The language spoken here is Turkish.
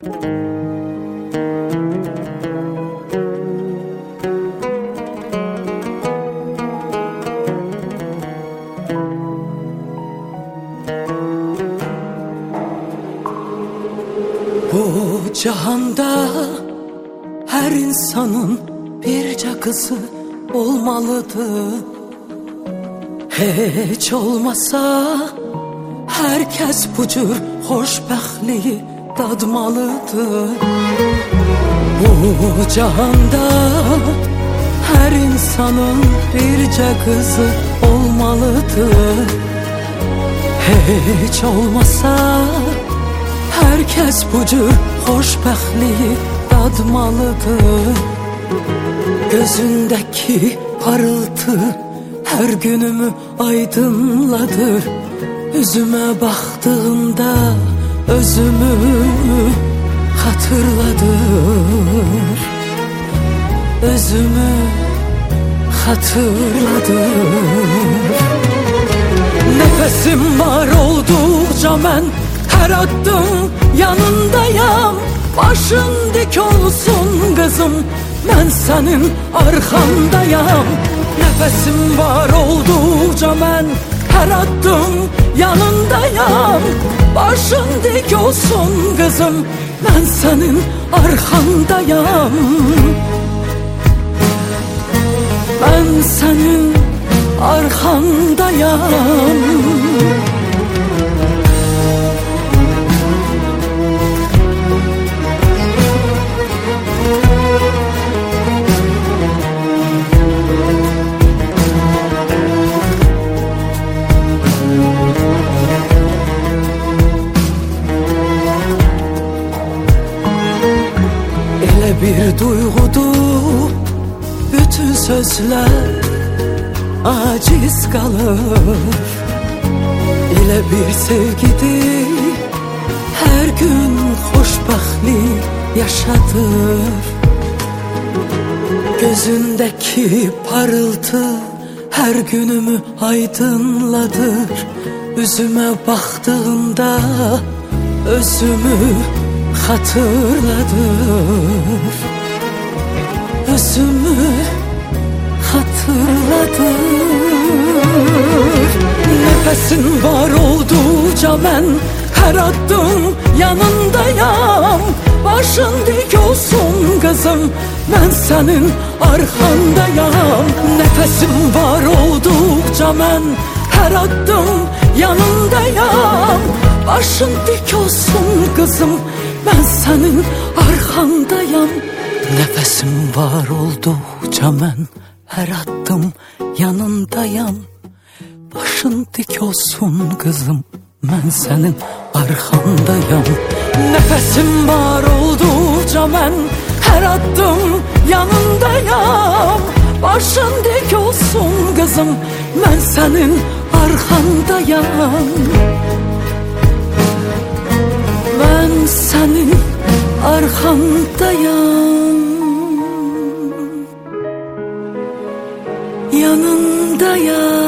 Bu cihanda her insanın birce kızı olmalıdır. Hiç olmasa herkes bu cür hoşbəxtliyi dadmalıdır. Bu cihanda her insanın birce kızı olmalıdır. Hiç olmasa herkes bu cür hoşbəxtliyi dadmalıdır. Gözündeki parıltı her günümü aydınladır. Yüzüme baktığımda özümü hatırladır. Özümü hatırladır. Nefesim var oldukça mən her adım yanındayam. Başın dik olsun kızım, ben senin arkandayam. Nefesim var oldukça ben her adım yanındayam. Başın dik olsun kızım, ben senin arkandayam. Ben senin arkandayam. Bir duygudur bütün sözler aciz kalır. Elə bir sevgidir her gün hoşbəxtlik yaşadır. Gözündeki parıltı her günümü aydınladır. Yüzüme baktığında özümü hatırladır. Özümü hatırladır. Nefesin var oldukça ben her adım yanındayam. Başın dik olsun kızım, ben senin arkandayam. Nefesim var oldukça ben her adım yanındayam. Başın dik olsun kızım, ben senin arkandayam. Nefesim var oldukça ben her adım yanındayam. Başın dik olsun kızım, ben senin arkandayam. Nefesim var oldukça ben her adım yanındayam. Başın dik olsun kızım, ben senin arkandayam. Ben senin arkandayam, yanındayam.